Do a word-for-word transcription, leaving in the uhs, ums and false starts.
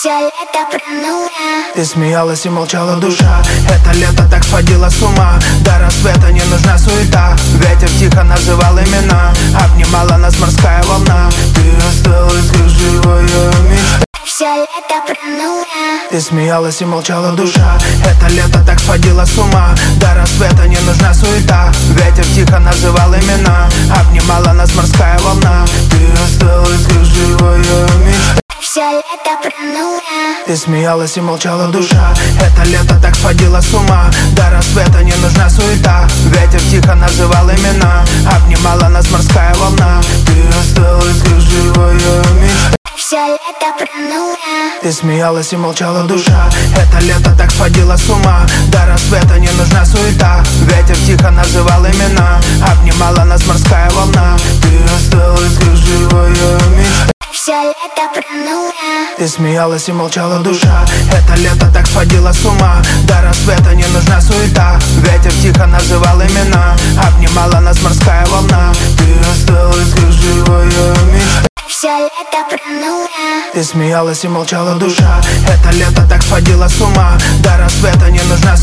Все лето пронула. Ты смеялась и молчала душа. Это лето так сводило с ума. До рассвета не нужна суета. Ветер тихо называл имена. Обнимала нас морская волна. Ты осталась как живая мечта. Все лето пронула. Ты смеялась и молчала душа. Это лето так сводило с ума. До рассвета не нужна суета. Ветер тихо называл имена. Обнимала нас морская волна. Ты осталась как живая мечта. Все лето пронула. Ты смеялась и молчала душа. Это лето так сводило с ума. До рассвета не нужна суета. Ветер тихо называл имена. Обнимала нас морская волна. Ты осталась как живая мечта. Все лето пронула. Ты смеялась и молчала душа. Это лето так сводило с ума. До рассвета не нужна суета. Ветер тихо называл имена. Обнимала нас морская волна. Ты осталась как живая мечта. Все лето пронула. Ты смеялась и молчала душа. Это лето так сводило с ума. До рассвета не нужна суета. Ветер тихо называл имена. Обнимала нас морская волна. Ты осталась как живая мечта. Все лето пронула. Ты смеялась и молчала душа. Это лето так сводило с ума. До рассвета не нужна суета.